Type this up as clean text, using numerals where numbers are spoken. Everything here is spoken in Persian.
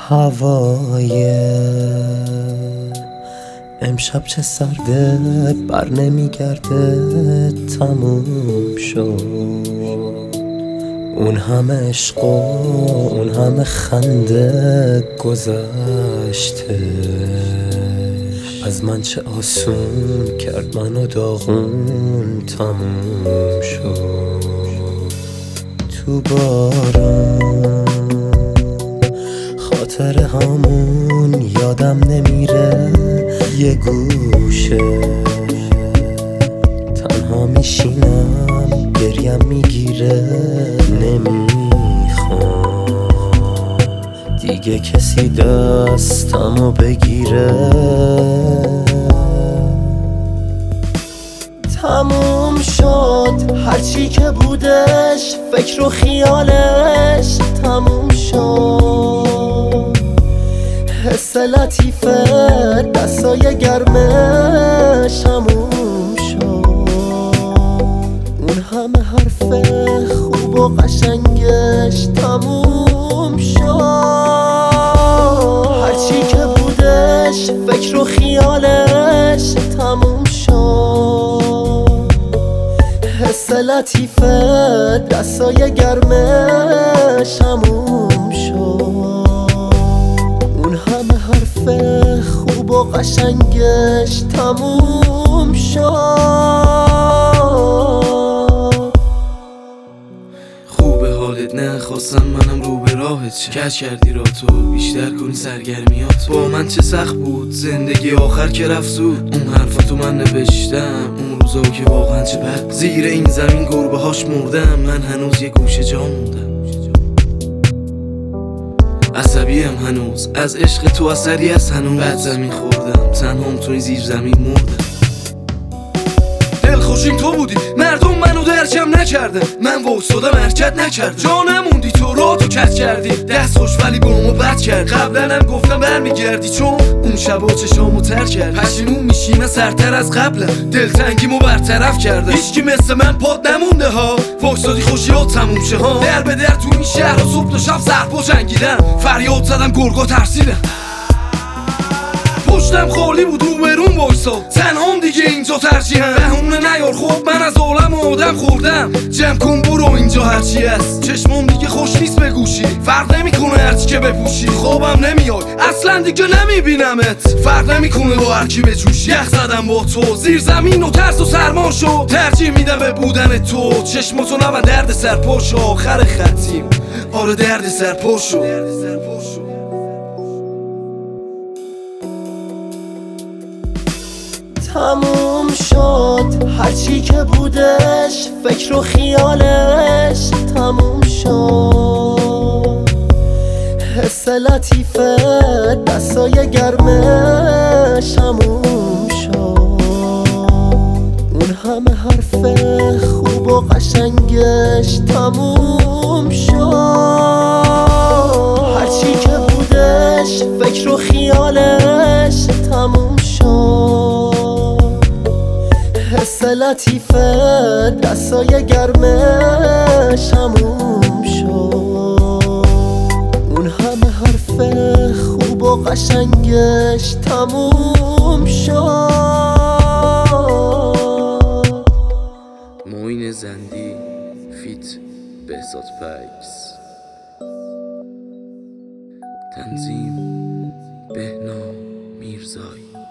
هوای امشب چه سرده، بر نمیگرده، تموم شد. اون همه عشق و اون همه خنده گذشته، از من چه آسون کرد منو داغون، تموم شد. تو بارون خاطره هامون یادم نمیره، یه گوشه تنها میشینم، گریم میگیره، نمیخوام دیگه کسی دستمو بگیره. تموم شد هرچی که بودش، فکر و خیالش تموم شد. حس لطیفه دستای گرمش تموم شد. اون همه حرف خوب و قشنگش تموم شد. هرچی که بودش فکر و خیالش تموم شد. حس لطیفه دستای گرمش تموم شد. اون همه حرف خوب و قشنگش تموم شد. خوبه حالت، نخواستم منم رو به راهت شه. کج کردی را تو بیشتر کنی سرگرمیات. با من چه سخت بود زندگی آخر که رفت زود. اون حرفاتو من نوشتم، اون روزا که واقعا چه بد. زیر این زمین گربه هاش مردم، من هنوز یه گوشه جا موندم. عصبیم هنوز از عشق تو، اثری از هنوز. بد زمین خوردم، تنهام توی زیر زمین مردم. دل خوشیم تو بودی، مردم منو درکم نکردن. من وایسادم حرکت نکردم، جا نموندی تو راه تو کت کردی. دست خوش ولی بامو بد کرد. قبلا هم گفتم برمیگردی، چون اون شبا چشامو تر کرد. پشیمون میشی من سرتر از قبلم، دلتنگیمو برطرف کردم. هیچکی مثل من پاد نمونده ها، وایسادی خوشیات تموم شه ها. در به در تو این شهر و صبح تا شب سرپا جنگیدم. فریاد زدم گرگا ترسیدم. پشتم خالی بود رو برون وایسا، تنهام دیگه اینجا ترجیحم. بهونه نیار خب من از عالم آدم خوردم. جمع کن برو اینجا هرچی هست. چشمام دیگه خوش نیست به گوشی، فرق نمیکنه هرچی که بپوشی. خوابم نمیای اصلا دیگه نمیبینمت، فرق نمیکنه با هرکی بجوشی. یخ زدم با تو زیر زمین و ترس و سرما شد. ترجیح میدم به بودن تو، چشماتو نبن درد سر پاشو. آخر خطیم آره درد سر پاشو. تموم شد هرچی که بودش، فکر و خیالش تموم شد. حس لطیفه دستای گرمش تموم شد. اون همه حرف خوب و قشنگش تموم شد. هرچی که بودش فکر و خیالش تموم شد. حس لطیفه دستای گرمش تموم شد. اون همه حرف خوب و قشنگش تموم شد. معین زندی فیت بهزاد پکس. تنظیم بهنام میرزایی.